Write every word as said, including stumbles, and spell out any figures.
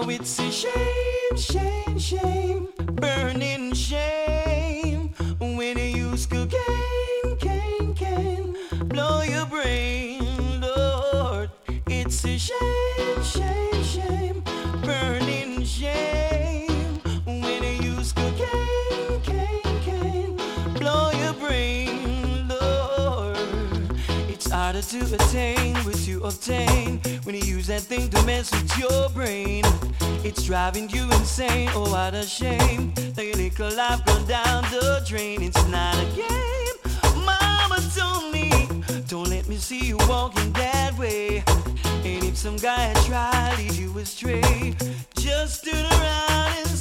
it's a shame, shame, shame, burning shame when you use cocaine, cane, cane, blow your brain, Lord. It's a shame, shame, shame, burning shame when you use cocaine, cane, cane, blow your brain, Lord. It's harder to attain what you obtain when you use that thing to mess with your brain. It's driving you insane, oh what a shame. The little life gone down the drain. It's not a game. Mama told me, don't let me see you walking that way. And if some guy had tried to lead you astray, just turn around and